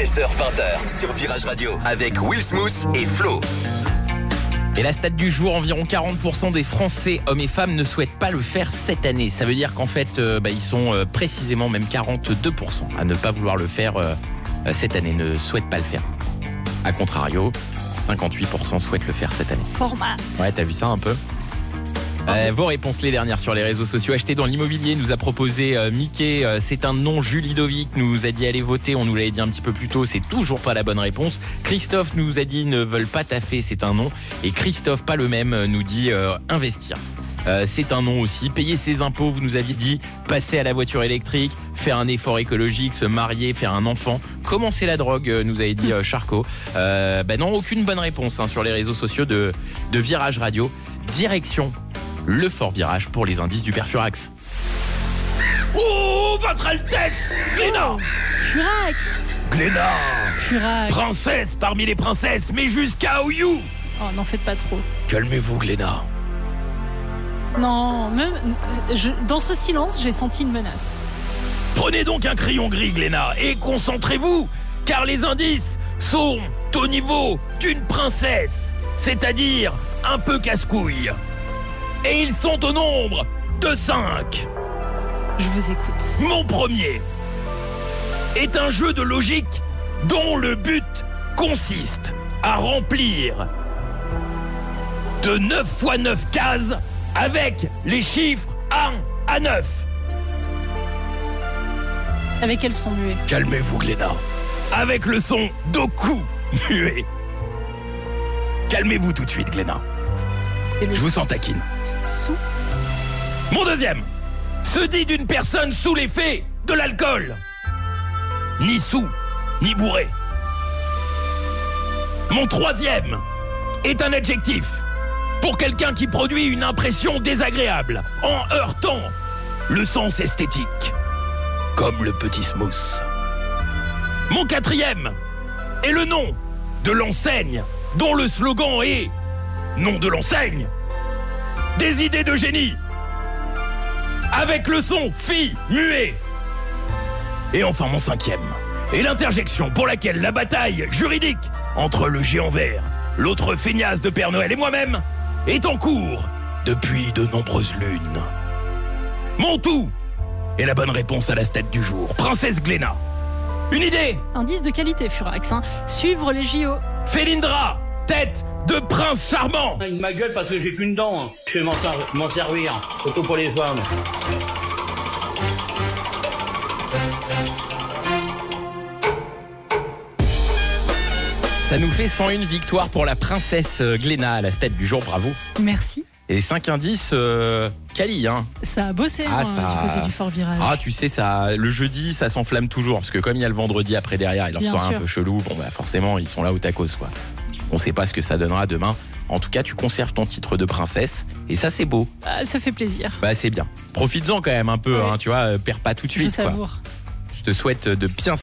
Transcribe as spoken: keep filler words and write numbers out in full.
seize heures vingt heures sur Virage Radio avec Will Smooth et Flo. Et la stat du jour, environ quarante pour cent des Français, hommes et femmes, ne souhaitent pas le faire cette année. Ça veut dire qu'en fait, euh, bah, ils sont euh, précisément même quarante-deux pour cent à ne pas vouloir le faire euh, cette année, ne souhaitent pas le faire. A contrario, cinquante-huit pour cent souhaitent le faire cette année. Format. Ouais, t'as vu ça un peu ? Euh, vos réponses les dernières sur les réseaux sociaux. Acheter dans l'immobilier nous a proposé euh, Mickey, euh, c'est un nom. Julie Dovic nous a dit allez voter, on nous l'avait dit un petit peu plus tôt, c'est toujours pas la bonne réponse. Christophe nous a dit ne veulent pas taffer, c'est un nom. Et Christophe, pas le même, nous dit euh, investir. Euh, c'est un nom aussi. Payer ses impôts, vous nous aviez dit passer à la voiture électrique, faire un effort écologique, se marier, faire un enfant, commencer la drogue, euh, nous avait dit euh, Charcot. Euh, ben non, aucune bonne réponse hein, sur les réseaux sociaux de, de Virage Radio. Direction le fort virage pour les indices du père Furax. Oh, votre Altesse Glénat Oh, Furax. Glénat Furax. Princesse parmi les princesses, mais jusqu'à Ouyou. Oh, n'en faites pas trop. Calmez-vous, Glénat. Non, même je, dans ce silence, j'ai senti une menace. Prenez donc un crayon gris, Glénat, et concentrez-vous, car les indices sont au niveau d'une princesse, c'est-à-dire un peu casse-couille. Et ils sont au nombre de cinq. Je vous écoute. Mon premier est un jeu de logique dont le but consiste à remplir de neuf fois neuf cases avec les chiffres un à neuf. Avec quel son muet? Calmez-vous, Glénat. Avec le son d'Oku muet. Calmez-vous tout de suite, Glénat. C'est le Je vous sens taquine. sous. Mon deuxième se dit d'une personne sous l'effet de l'alcool. Ni sous, ni bourré. Mon troisième est un adjectif pour quelqu'un qui produit une impression désagréable en heurtant le sens esthétique, comme le petit Smooth. Mon quatrième est le nom de l'enseigne dont le slogan est « Nom de l'enseigne, des idées de génie » avec le son fi muet. Et enfin mon cinquième est l'interjection pour laquelle la bataille juridique entre le géant vert, l'autre feignasse de Père Noël et moi-même est en cours depuis de nombreuses lunes. Mon tout est la bonne réponse à la stat du jour. Princesse Glénat. Une idée? Indice de qualité, Furax. Hein. Suivre les J O. Félindra, tête de prince charmant. Il ma gueule parce que j'ai qu'une dent. Hein. Je vais m'en, m'en servir, surtout pour les femmes. Ça nous fait cent une victoires pour la princesse Glénat à la stat du jour, bravo. Merci. Et cinq indices, euh, quali, hein. Ça a bossé Ah, hein, ça- du côté du fort virage. Ah, tu sais, ça, le jeudi, ça s'enflamme toujours. Parce que comme il y a le vendredi après derrière, il leur Bien sera un sûr. peu chelou. Bon, bah, forcément, ils sont là au tacos, quoi. On sait pas ce que ça donnera demain. En tout cas, tu conserves ton titre de princesse. Et ça, c'est beau. Ah, ça fait plaisir. Bah, c'est bien. Profites-en quand même un peu, Ouais. hein, tu vois. euh, Perds pas tout de Je suite, quoi. savoure. Je te souhaite de bien